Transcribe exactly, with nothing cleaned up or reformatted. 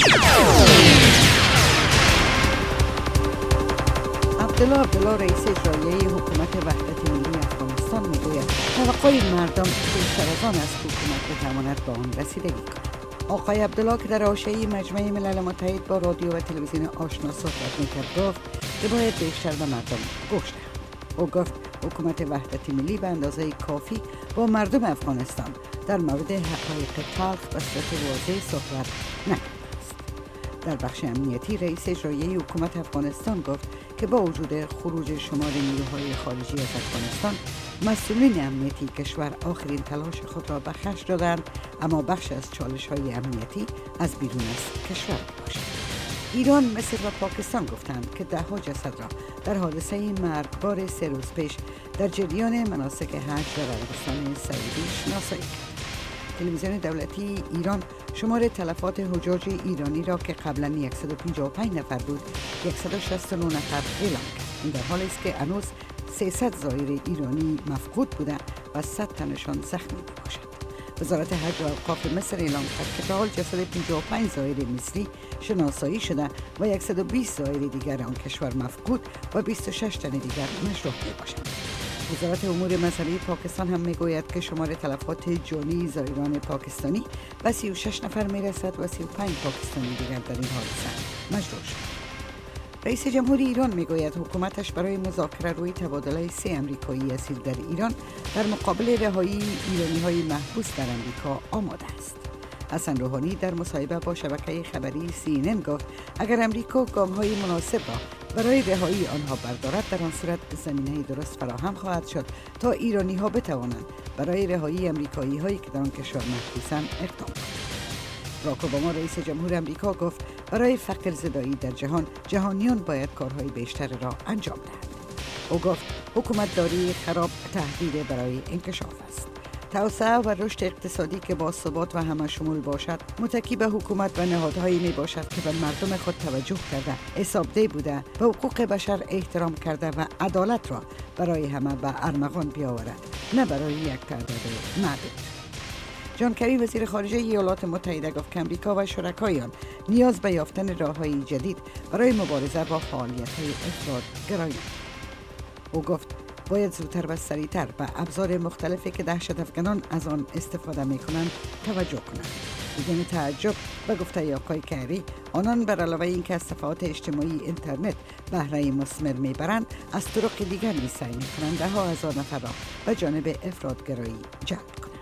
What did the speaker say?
عبدالله عبدالله رئیس اجرایی حکومت وحدت ملی افغانستان میگوید توقع مردم بیشتر از آن است که حکومت بتواند به آن رسیدگی کند. آقای عبدالله که در حاشیه مجمع ملل متحد با رادیو و تلویزیون آشنا صحبت میکرد گفت که باید بیشتر به مردم گوش دهند. او گفت حکومت وحدت ملی به اندازه کافی با مردم افغانستان در مورد حقایق تلخ و صورت واضح صحبت نکرده است. در بخش امنیتی رئیس اجرایی حکومت افغانستان گفت که با وجود خروج شمار نیروهای خارجی از افغانستان، مسئولین امنیتی کشور آخرین تلاش خود را به خرج دادند، اما بخش از چالش‌های امنیتی از بیرون از کشور باشد. ایران، مصر و پاکستان گفتند که ده ها جسد را در حادثه مرگبار سه روز پیش در جریان مناسک حج در عربستان سعودی شناسایی کرد. تلویزیون دولتی ایران شمار تلفات حجاج ایرانی را که قبلا صد و پنجاه و پنج نفر بود صد و شصت و نه نفر اعلام کرد. این در حالی است که هنوز سیصد زائر ایرانی مفقود بوده و صد تنشان زخمی باشد. وزارت حج و اوقاف مصر اعلام کرد که تا حال جسد پنجاه و پنج زائر مصری شناسایی شده و صد و بیست زائر دیگر آن کشور مفقود و بیست و شش تن دیگر مجروح باشند. وزارت امور مذهبی پاکستان هم میگوید که شمار تلفات جانی زائران پاکستانی به سی و شش نفر میرسد و سی و پنج پاکستانی دیگر در این حادثه مجروح شد. رئیس جمهوری ایران میگوید حکومتش برای مذاکره روی تبادله سه امریکایی اسیر در ایران در مقابل رهایی ایرانی‌های محبوس در امریکا آماده است. حسن روحانی در مصاحبه با شبکه خبری سی ان ان گفت اگر امریکا گام‌های مناسب را برای رهایی آنها بردارد، در آن صورت زمینه درست فراهم خواهد شد تا ایرانی‌ها بتوانند برای رهایی امریکایی‌هایی که در آن کشور محبوسند اقدام کنند. باراک اوباما رئیس جمهور امریکا گفت برای فقر زدایی در جهان، جهانیان باید کارهای بیشتر را انجام دهند. او گفت حکومتداری خراب تهدید برای انکشاف است. توسعه و رشد اقتصادی که با ثبات و همه شمول باشد، متکی به حکومت و نهادهایی می باشد که به مردم خود توجه کرده، حسابدهی بوده، به حقوق بشر احترام کرده و عدالت را برای همه به ارمغان بیاورد، نه برای یک تعداد معدود. جان کری وزیر خارجه ایالات متحده گفت که امریکا و شرکایان نیاز به یافتن راه‌های جدید برای مبارزه با فعالیت‌های افراط‌گرایانه. او گفت باید زودتر و سریعتر به ابزار مختلفی که دهشت افکنان از آن استفاده می‌کنند توجه کنند. بدون تعجب به گفته آقای کری، آنان بر علاوه اینکه از صفحات اجتماعی اینترنت بهره مثمر میبرند، از طرق دیگر نیز سعی می‌کنند ده ها هزار نفر را به جانب افراط‌گرایی جلب کنند.